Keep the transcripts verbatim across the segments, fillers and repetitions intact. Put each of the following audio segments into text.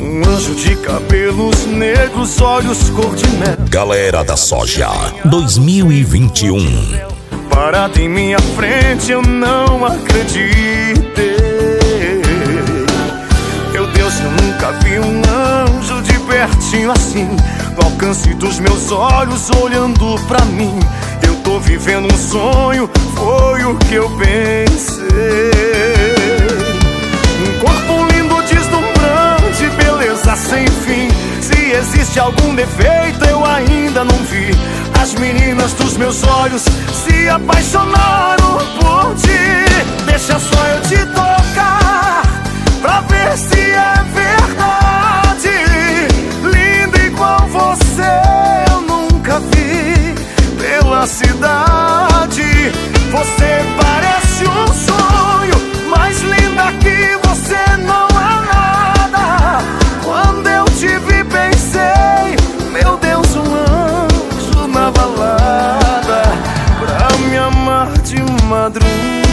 Um anjo de cabelos negros, olhos cor de mel. Galera da Soja dois mil e vinte e um. Parado em minha frente, eu não acreditei. Meu Deus, eu nunca vi um anjo de pertinho assim, no alcance dos meus olhos, olhando pra mim. Eu tô vivendo um sonho, foi o que eu pensei. Um corpo lindo, deslumbrante, beleza sem fim. Se existe algum defeito, eu ainda não vi. As meninas dos meus olhos se apaixonaram por ti. Deixa só eu te tocar, pra ver se é verdade. Linda igual você eu nunca vi pela cidade. Você parece um sonho, mais linda que você não é nada. Quando eu te vi pensei, meu Deus, um anjo na balada, pra me amar de madrugada.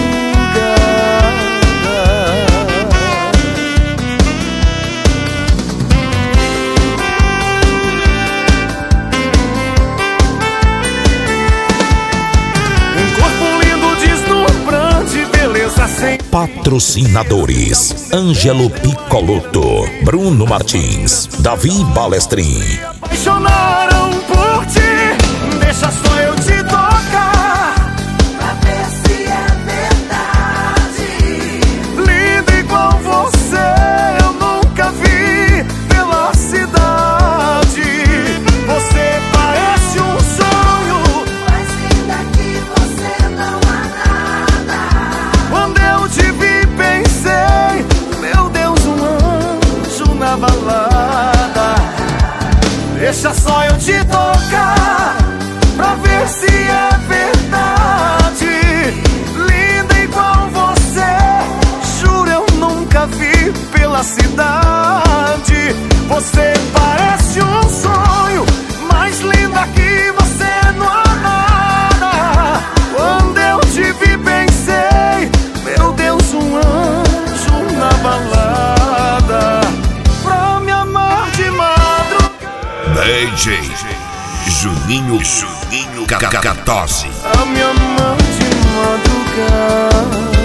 Patrocinadores: Ângelo Piccolotto, Bruno Martins, Davi Balestrin. Apaixonaram por ti, deixa só eu te tocar, pra ver se é verdade. Linda igual você eu nunca vi pela cidade. Você parece um sonho, mais linda que você não há nada. Quando eu te vi pensei, meu Deus, um anjo na balada. Deixa só eu te tocar, pra ver se é verdade. Linda igual você, juro eu nunca vi pela cidade. Você parece um sonho, mais linda que você não há nada. Quando eu te vi pensei, meu Deus, um anjo na balada, pra me amar de madrugada. D J Juninho Juninho Cacatosi. A me amar de madrugada.